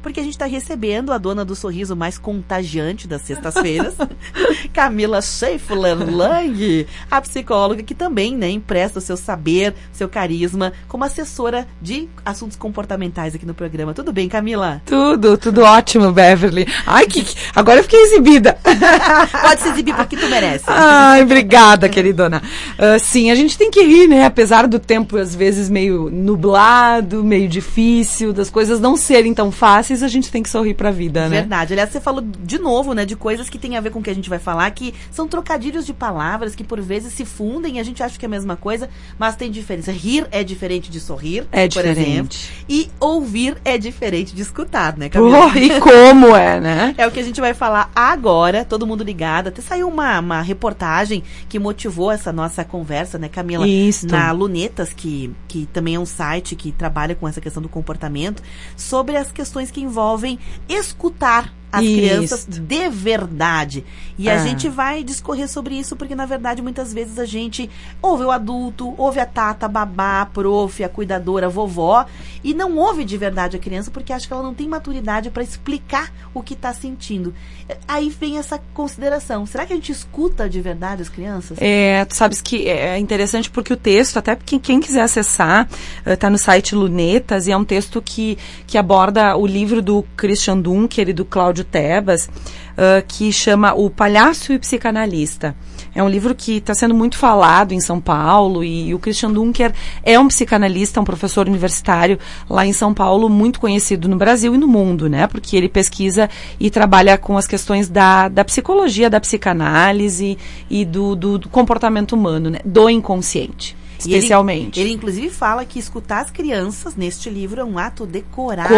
porque a gente está recebendo a dona do sorriso mais contagiante das sextas-feiras, Camila Schaeffler-Lang, a psicóloga que também, né, empresta o seu saber, seu carisma, como assessora de assuntos comportamentais aqui no programa. Tudo bem, Camila? Tudo ótimo, Beverly. Ai, agora eu fiquei exibida. Pode se exibir porque tu merece. Ai, obrigada, queridona. Sim, a gente tem que rir, né? Apesar do tempo, às vezes, meio nublado, meio difícil, das coisas não serem tão fáceis, a gente tem que sorrir pra vida, né? Verdade. Aliás, você falou de novo, né, de coisas que tem a ver com o que a gente vai falar, que são trocadilhos de palavras que por vezes se fundem, a gente acha que é a mesma coisa, mas tem diferença. Rir é diferente de sorrir, por exemplo. E ouvir é diferente de escutar, né, Camila? E como é, né? É o que a gente vai falar agora, todo mundo ligado. Até saiu uma reportagem que motivou essa nossa conversa, né, Camila? Isso. Na Lunetas, que também é um site que trabalha com essa questão do comportamento, sobre as questões que envolvem escutar as crianças de verdade. E a gente vai discorrer sobre isso porque, na verdade, muitas vezes a gente ouve o adulto, ouve a tata, a babá, a prof, a cuidadora, a vovó, e não ouve de verdade a criança porque acha que ela não tem maturidade para explicar o que está sentindo. Aí vem essa consideração. Será que a gente escuta de verdade as crianças? Tu sabes que é interessante porque o texto, até quem quiser acessar, está no site Lunetas, e é um texto que aborda o livro do Christian Dunker e do Cláudio Tebas, que chama O Palhaço e o Psicanalista. É um livro que está sendo muito falado em São Paulo, e o Christian Dunker é um psicanalista, um professor universitário lá em São Paulo, muito conhecido no Brasil e no mundo, né? Porque ele pesquisa e trabalha com as questões da psicologia, da psicanálise e do comportamento humano, né? Do inconsciente. Especialmente. Ele inclusive fala que escutar as crianças neste livro é um ato de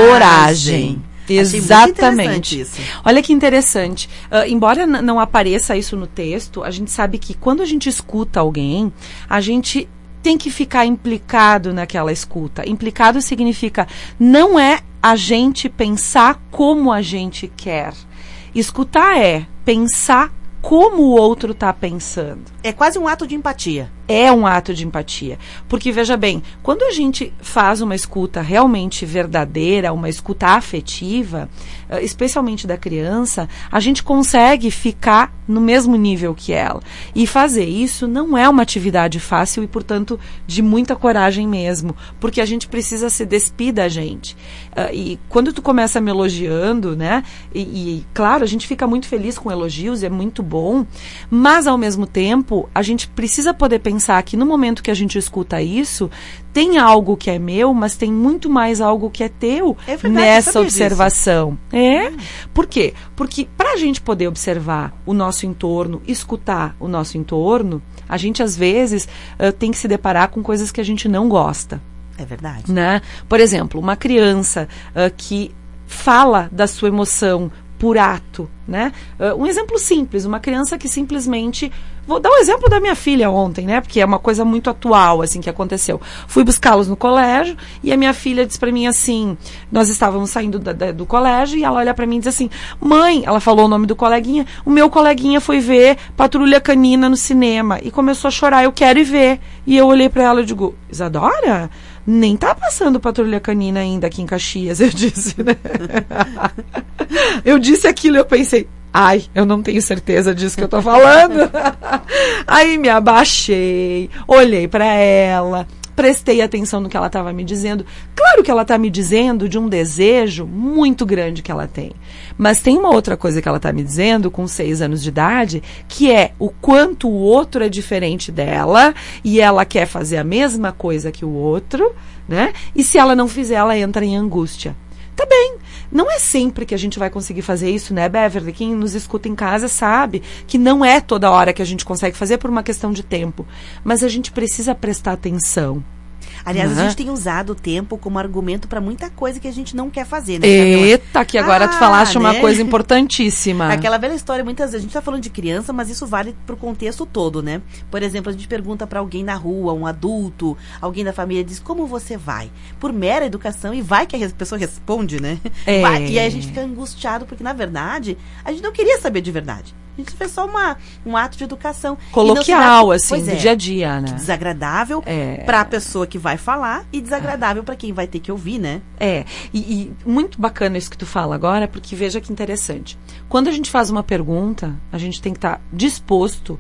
coragem. Exatamente. Isso. Olha que interessante. Embora não apareça isso no texto, a gente sabe que quando a gente escuta alguém, a gente tem que ficar implicado naquela escuta. Implicado significa não é a gente pensar como a gente quer. Escutar é pensar como o outro está pensando. É quase um ato de empatia. É um ato de empatia. Porque, veja bem, quando a gente faz uma escuta realmente verdadeira, uma escuta afetiva, especialmente da criança, a gente consegue ficar no mesmo nível que ela. E fazer isso não é uma atividade fácil e, portanto, de muita coragem mesmo. Porque a gente precisa se despir da gente. E quando tu começa me elogiando, né? E, claro, a gente fica muito feliz com elogios, é muito bom. Mas, ao mesmo tempo, a gente precisa poder pensar que no momento que a gente escuta isso, tem algo que é meu, mas tem muito mais algo que é teu nessa observação. Por quê? Porque para a gente poder observar o nosso entorno, escutar o nosso entorno, a gente às vezes tem que se deparar com coisas que a gente não gosta. É verdade. Né? Por exemplo, uma criança que fala da sua emoção por ato, né? Um exemplo simples, uma criança que simplesmente... Vou dar um exemplo da minha filha ontem, né? Porque é uma coisa muito atual, assim, que aconteceu. Fui buscá-los no colégio e a minha filha disse pra mim assim, nós estávamos saindo do colégio e ela olha pra mim e diz assim, mãe, ela falou o nome do coleguinha, o meu coleguinha foi ver Patrulha Canina no cinema e começou a chorar, eu quero ir ver. E eu olhei pra ela e digo, Isadora, nem tá passando Patrulha Canina ainda aqui em Caxias, eu disse, né? Eu disse aquilo e eu pensei, ai, eu não tenho certeza disso que eu tô falando. Aí me abaixei, olhei para ela, prestei atenção no que ela estava me dizendo. Claro que ela está me dizendo de um desejo muito grande que ela tem. Mas tem uma outra coisa que ela está me dizendo com 6 anos de idade, que é o quanto o outro é diferente dela e ela quer fazer a mesma coisa que o outro, né? E se ela não fizer, ela entra em angústia. Tá bem, não é sempre que a gente vai conseguir fazer isso, né, Beverly? Quem nos escuta em casa sabe que não é toda hora que a gente consegue fazer por uma questão de tempo. Mas a gente precisa prestar atenção. Aliás, a gente tem usado o tempo como argumento para muita coisa que a gente não quer fazer, né? Eita, que agora tu falaste uma coisa importantíssima. Aquela velha história, muitas vezes, a gente tá falando de criança, mas isso vale pro contexto todo, né? Por exemplo, a gente pergunta para alguém na rua, um adulto, alguém da família, diz, como você vai? Por mera educação, e vai que a pessoa responde, né? Vai, e aí a gente fica angustiado, porque, na verdade, a gente não queria saber de verdade. A gente fez só um ato de educação. Coloquial, assim, do dia a dia, né? Desagradável para a pessoa que que vai falar e desagradável para quem vai ter que ouvir, né? E muito bacana isso que tu fala agora, porque veja que interessante. Quando a gente faz uma pergunta, a gente tem que estar disposto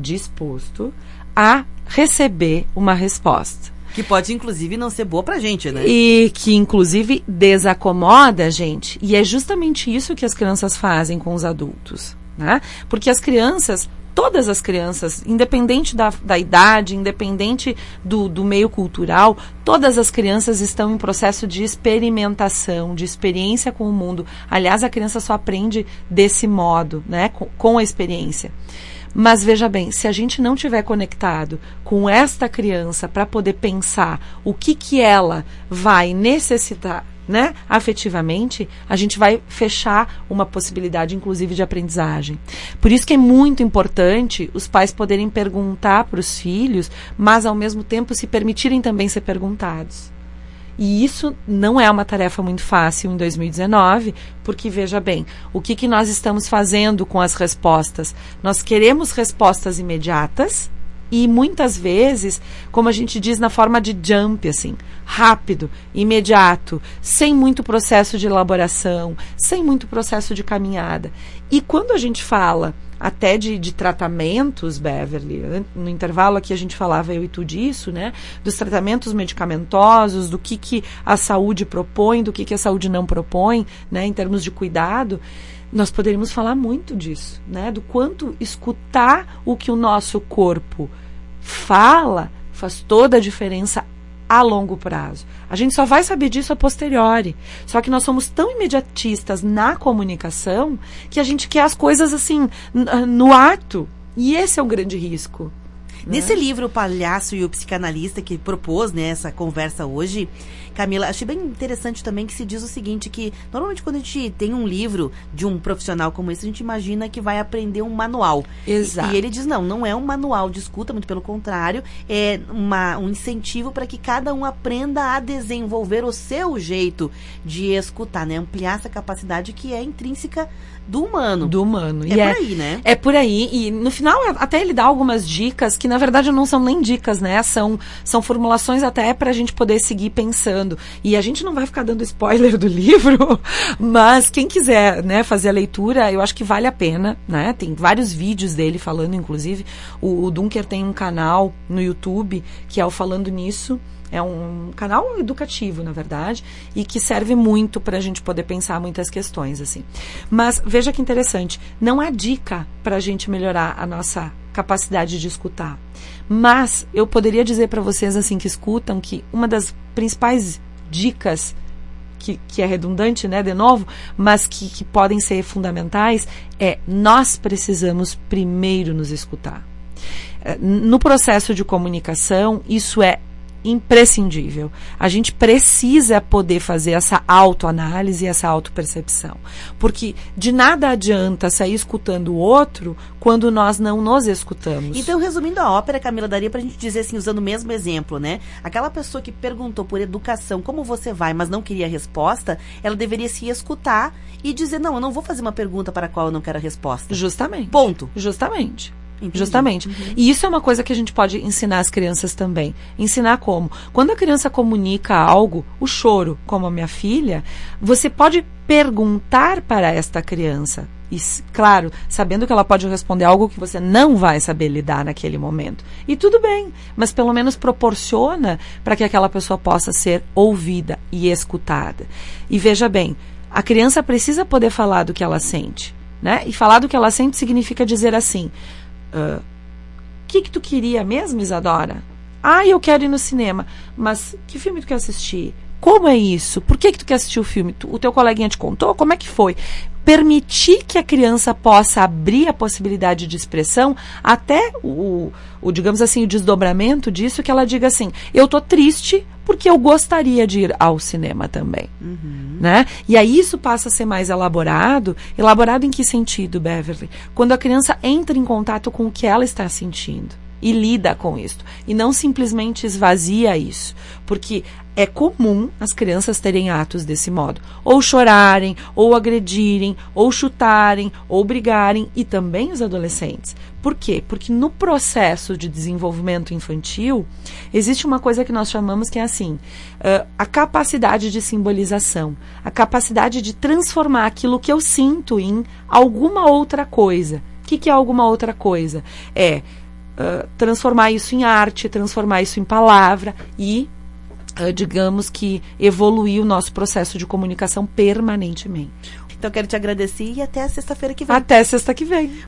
a receber uma resposta. Que pode, inclusive, não ser boa pra gente, né? E que, inclusive, desacomoda a gente. E é justamente isso que as crianças fazem com os adultos, né? Porque as crianças, todas as crianças, independente da idade, independente do meio cultural, todas as crianças estão em processo de experimentação, de experiência com o mundo. Aliás, a criança só aprende desse modo, né? Com a experiência. Mas veja bem, se a gente não tiver conectado com esta criança para poder pensar o que ela vai necessitar, né, afetivamente, a gente vai fechar uma possibilidade, inclusive, de aprendizagem. Por isso que é muito importante os pais poderem perguntar para os filhos, mas, ao mesmo tempo, se permitirem também ser perguntados. E isso não é uma tarefa muito fácil em 2019, porque, veja bem, o que nós estamos fazendo com as respostas? Nós queremos respostas imediatas e, muitas vezes, como a gente diz, na forma de jump, assim, rápido, imediato, sem muito processo de elaboração, sem muito processo de caminhada. E quando a gente fala até de tratamentos, Beverly, no intervalo aqui a gente falava, eu e tu, disso, né, dos tratamentos medicamentosos, do que a saúde propõe, do que a saúde não propõe, né, em termos de cuidado, nós poderíamos falar muito disso, né, do quanto escutar o que o nosso corpo fala faz toda a diferença a longo prazo. A gente só vai saber disso a posteriori. Só que nós somos tão imediatistas na comunicação que a gente quer as coisas assim, no ato. E esse é o grande risco. Nesse livro, O Palhaço e o Psicanalista, que propôs, né, essa conversa hoje, Camila, achei bem interessante também que se diz o seguinte, que normalmente quando a gente tem um livro de um profissional como esse, a gente imagina que vai aprender um manual. Exato. E ele diz, não é um manual de escuta, muito pelo contrário, é um incentivo para que cada um aprenda a desenvolver o seu jeito de escutar, né? Ampliar essa capacidade que é intrínseca do humano. Do humano. É por aí, né? É por aí. E no final até ele dá algumas dicas que na verdade não são nem dicas, né? São formulações até pra gente poder seguir pensando. E a gente não vai ficar dando spoiler do livro, mas quem quiser, né, fazer a leitura, eu acho que vale a pena, né? Tem vários vídeos dele falando, inclusive. O Dunker tem um canal no YouTube que é o Falando Nisso. É um canal educativo, na verdade, e que serve muito para a gente poder pensar muitas questões, assim. Mas veja que interessante, não há dica para a gente melhorar a nossa capacidade de escutar. Mas eu poderia dizer para vocês, assim, que escutam, que uma das principais dicas, que é redundante, né, de novo, mas que podem ser fundamentais, é nós precisamos primeiro nos escutar. No processo de comunicação, isso é imprescindível. A gente precisa poder fazer essa autoanálise e essa autopercepção. Porque de nada adianta sair escutando o outro quando nós não nos escutamos. Então, resumindo a ópera, Camila, daria pra gente dizer assim, usando o mesmo exemplo, né? Aquela pessoa que perguntou por educação como você vai, mas não queria a resposta, ela deveria se escutar e dizer, não, eu não vou fazer uma pergunta para a qual eu não quero a resposta. Justamente. Ponto. Justamente. Entendi. Justamente. Uhum. E isso é uma coisa que a gente pode ensinar as crianças também. Ensinar como? Quando a criança comunica algo, o choro, como a minha filha, você pode perguntar para esta criança. E, claro, sabendo que ela pode responder algo que você não vai saber lidar naquele momento. E tudo bem, mas pelo menos proporciona para que aquela pessoa possa ser ouvida e escutada. E veja bem, a criança precisa poder falar do que ela sente, né? E falar do que ela sente significa dizer assim, que tu queria mesmo, Isadora? Eu quero ir no cinema. Mas que filme tu quer assistir? Como é isso? Por que tu quer assistir o filme? O teu coleguinha te contou? Como é que foi? Permitir que a criança possa abrir a possibilidade de expressão até digamos assim, o desdobramento disso, que ela diga assim, eu tô triste porque eu gostaria de ir ao cinema também. Uhum. Né? E aí isso passa a ser mais elaborado. Elaborado em que sentido, Beverly? Quando a criança entra em contato com o que ela está sentindo. e lida com isso. E não simplesmente esvazia isso. Porque é comum as crianças terem atos desse modo. Ou chorarem, ou agredirem, ou chutarem, ou brigarem, e também os adolescentes. Por quê? Porque no processo de desenvolvimento infantil, existe uma coisa que nós chamamos que é assim, a capacidade de simbolização, a capacidade de transformar aquilo que eu sinto em alguma outra coisa. O que é alguma outra coisa? É transformar isso em arte, transformar isso em palavra e digamos que evoluir o nosso processo de comunicação permanentemente. Então, quero te agradecer e até a sexta-feira que vem. Até sexta que vem.